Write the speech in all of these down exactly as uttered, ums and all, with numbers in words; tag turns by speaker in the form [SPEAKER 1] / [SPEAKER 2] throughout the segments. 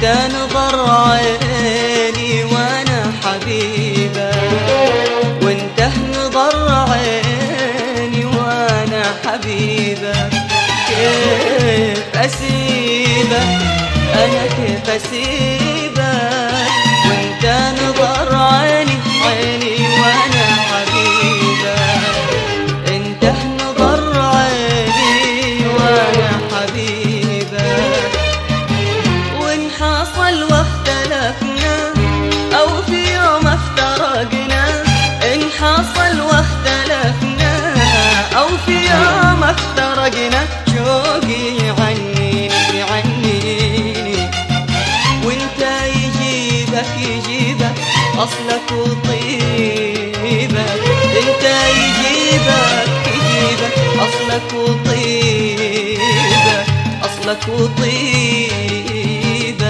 [SPEAKER 1] نظر عيني وانا حبيبك، وانت نظر عيني وانا حبيبك. كيف اسيبك انا كيف اسيبك وانت نظر عيني عيني وانا حبيبك. انت نظر عيني وانا حبيبك. وان حصل واختلفنا او في يوم افترقنا، ان حصل واختلفنا او في يوم افترقنا، شوقي يعنيني يعنيني. وانت يجيبك يجيبك اصلك وطيبك، انت يجيبك يجيبك اصلك وطيبك، اصلك وطيبك.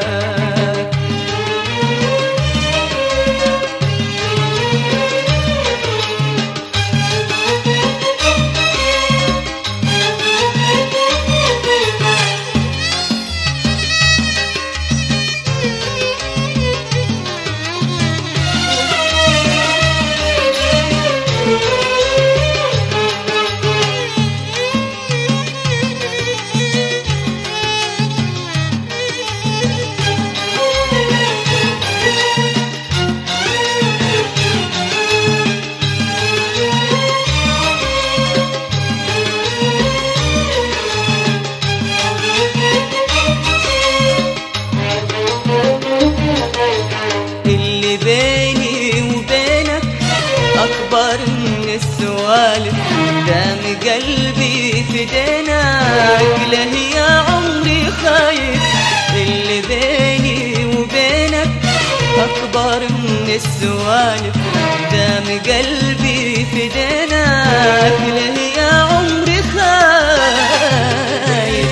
[SPEAKER 1] أكبر من السوالف، دام قلبي في دينك له يا عمري خايف. اللي بيني وبينك أكبر من السوالف، دام قلبي في دينك له يا عمري خايف.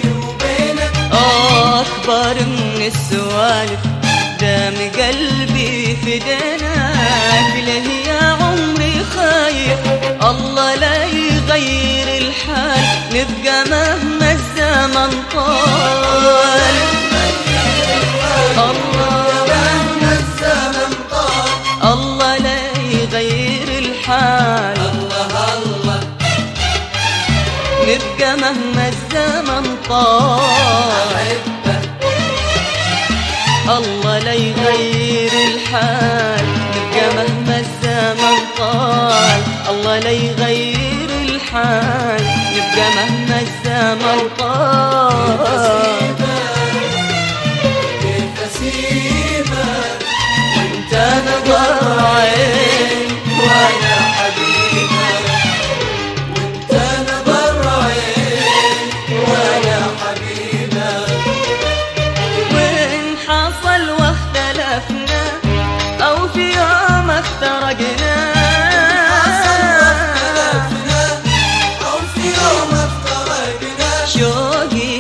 [SPEAKER 1] آه أكبر من السوالف، دام قلبي في دينك له يا عمري خايف. الله لا يغير الحال نبقى مهما الزمن طال. الله مهما الزمن طال، الله لا يغير الحال. الله الله نبقى مهما الزمن طال. الله لا يغير الحال نبقى مهما الزمن طال. الله لا يغير الحال نبقى مهما الزمن طال. كيف اسيبك وانت نظر عين وانا حبيبك، وانت نظر عين وانا حبيبك. حصل واختلفنا أو في يوم افترقنا، حصل واختلفنا أو في يوم افترقنا، شوقي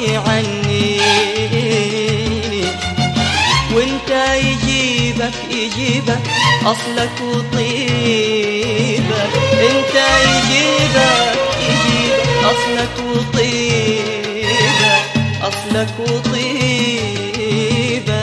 [SPEAKER 1] عنيني. وانت يجيبك يجيبك أصلك وطيبك، انت يجيبك يجيبك أصلك وطيبك، أصلك وطيبك.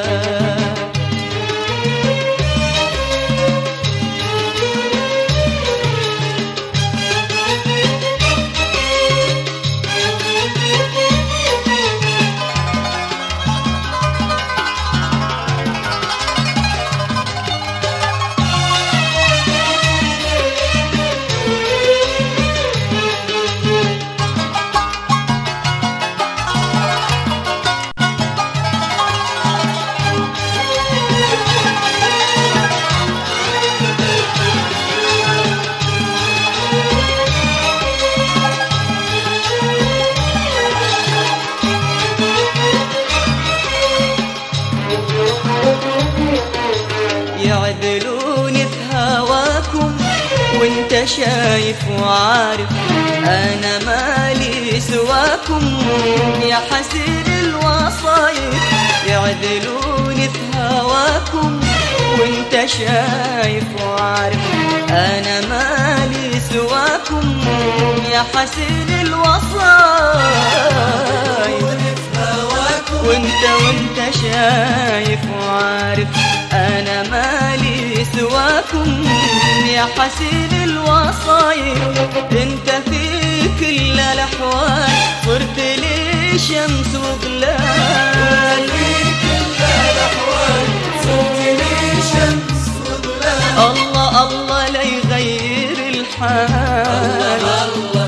[SPEAKER 1] يعدلوني في هواكم وانت شايف وعارف انا مالي سواكم يا حسين الوصايف. يعدلوني في هواكم وانت شايف وعارف انا مالي سواكم يا حسين الوصايف. وانت وانت شايف وعارف انا مالي سواكم يا حسين الوصايف. انت في كل الاحوال صرت لي شمس وظلال،
[SPEAKER 2] في كل الاحوال صرت لي شمس وظلال.
[SPEAKER 1] الله الله لا يغير الحال،
[SPEAKER 2] الله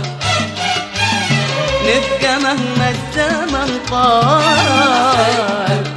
[SPEAKER 1] نبقى مهما الزمن طال.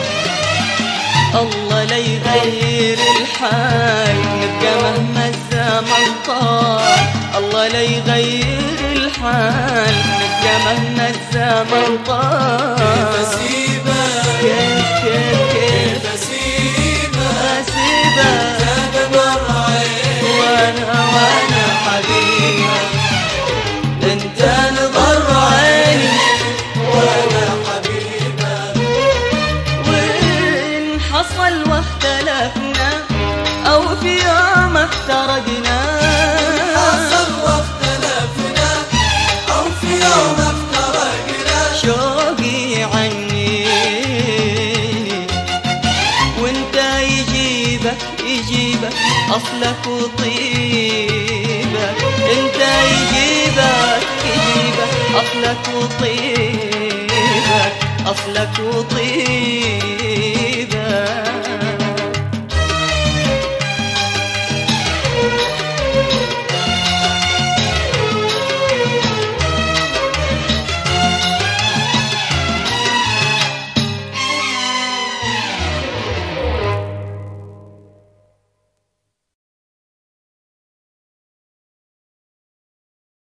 [SPEAKER 1] الله لا يغير الحال، نبقى مهما الزمن طال. الله لا يغير الحال، نبقى مهما الزمن طال.
[SPEAKER 2] كيف اسيبك
[SPEAKER 1] كيف كيف كيف
[SPEAKER 2] كيف اسيبك
[SPEAKER 1] اسيبك
[SPEAKER 2] انت بمر عيني
[SPEAKER 1] وانا وانا حبيبك، انت نظر عيني
[SPEAKER 2] وانا حبيبك.
[SPEAKER 1] وإن حصل واختلفنا أو في يوم افترقنا،
[SPEAKER 2] حصل واختلفنا او في يوم افترقنا،
[SPEAKER 1] شوقي عني وانت يجيبك يجيبك أصلك وطيبك، انت يجيبك يجيبك أصلك وطيبك، أصلك وطيبك.